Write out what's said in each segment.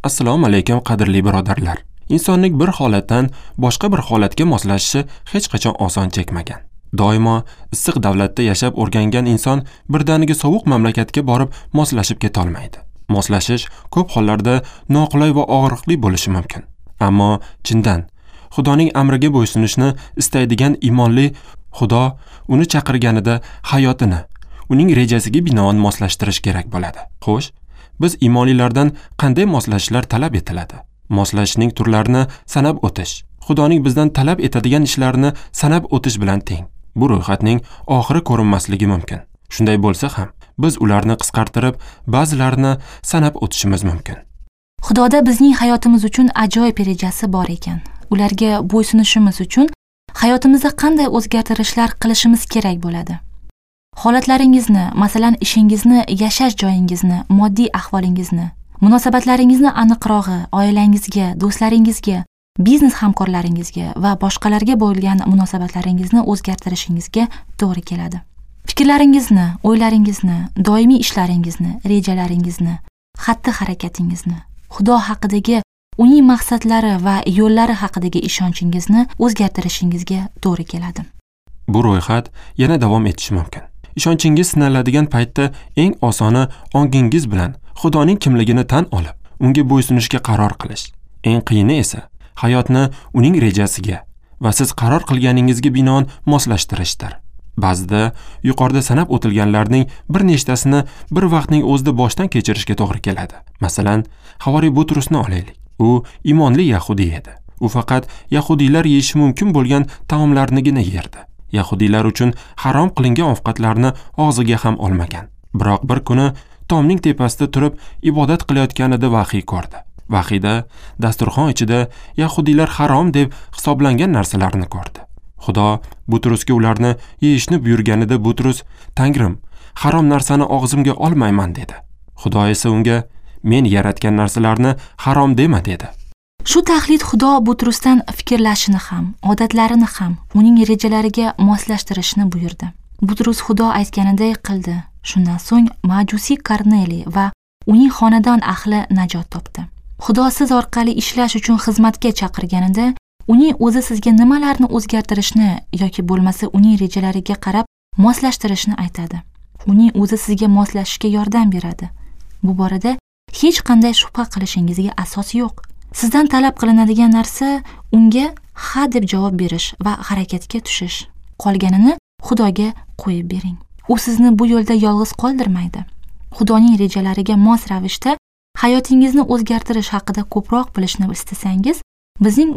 Assalomu alaykum qadrli birodarlar. Insonlik bir holatdan boshqa bir holatga moslashishi hech qachon oson chekmagan. Doimo issiq davlatda yashab o'rgangan inson birdaniga sovuq mamlakatga borib moslashib keta olmaydi. Moslashish ko'p hollarda noqulay va og'riqli bo'lishi mumkin. Ammo chindan Xudoning amriga bo'ysunishni istaydigan iymonli Xudo uni chaqirganida hayotini uning rejasiga binoan moslashtirish kerak bo'ladi. Xo'sh, biz iymonlilardan qanday moslashishlar talab etiladi? Moslashishning turlarini sanab o'tish, Xudoning bizdan talab etadigan ishlarini sanab o'tish bilan teng. Bu ro'yxatning oxiri ko'rinmasligi mumkin. Shunday bo'lsa ham, biz ularni qisqartirib, ba'zilarini sanab o'tishimiz mumkin. Xudoda bizning hayotimiz uchun ajoyib rejasi bor ekan. Ularga bo'ysunishimiz uchun hayotimizda qanday o'zgartirishlar qilishimiz kerak bo'ladi? Holatlaringizni, masalan, ishingizni, yashash joyingizni, moddiy ahvolingizni, munosabatlaringizni aniqrog'i oilangizga, do'stlaringizga, biznes hamkorlaringizga va boshqalarga bo'lgan munosabatlaringizni o'zgartirishingizga to'g'ri keladi. Fikrlaringizni, o'ylaringizni, doimiy ishlaringizni, rejalaringizni, xatti-harakatingizni, Xudo haqidagi uning maqsadlari va yo'llari haqidagi ishonchingizni o'zgartirishingizga to'g'ri keladi. Bu ro'yxat yana davom etishi mumkin. Ishonchingiz sinaladigan paytda eng osoni ongingiz bilan Xudoning kimligini tan olib, unga bo'ysunishga qaror qilish. Eng qiyini esa hayotni uning rejasiga va siz qaror qilganingizga binoan moslashtirishdir. Ba'zida yuqorida sanab o'tilganlarning bir nechtasini bir vaqtning o'zida boshdan kechirishga to'g'ri keladi. Masalan, Havariy Butrusni olaylik. U iymonli yahudi edi. U faqat yahudiylar yeyishi mumkin bo'lgan taomlarnigina yerdi. Yahudiylar uchun harom qilingan ovqatlarni og'ziga ham olmagan. Biroq bir kuni tomning tepasida turib ibodat qilayotganida vahiy ko'rdi. Vahiyda dasturxon ichida yahudiylar harom deb hisoblangan narsalarni ko'rdi. Xudo Butrusga ularni yeyishni buyurganida Butrus, "Tangrim, harom narsani og'zimga olmayman" dedi. Xudo esa unga, "Men yaratgan narsalarni harom dema" dedi. Shu tahlil Xudo Butrusdan fikrlashini ham, odatlarini ham uning rejalariga moslashtirishni buyurdi. Butrus Xudo aytganiday qildi. Shundan so'ng majusiy Korneliy va uning xonadon ahli najot topdi. Xudo siz orqali ishlash uchun xizmatga chaqirganida, uning o'zi sizga nimalarni o'zgartirishni yoki bo'lmasa uning rejalariga qarab moslashtirishni aytadi. Uning o'zi sizga moslashishga yordam beradi. Bu borada hech qanday shubha qilishingizga asos yo'q. Sizdan talab qilinadigan narsa unga ha deb javob berish va harakatga tushish. Qolganini Xudoga qo'yib bering. U sizni bu yo'lda yolg'iz qoldirmaydi. Xudoning rejalariga mos ravishda hayotingizni o'zgartirish haqida ko'proq bilishni istasangiz, bizning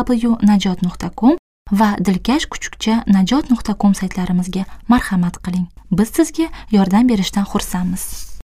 3w.najot.com va dilkash kuchukcha najot.com saytlarimizga marhamat qiling. Biz sizga yordam berishdan xursandmiz.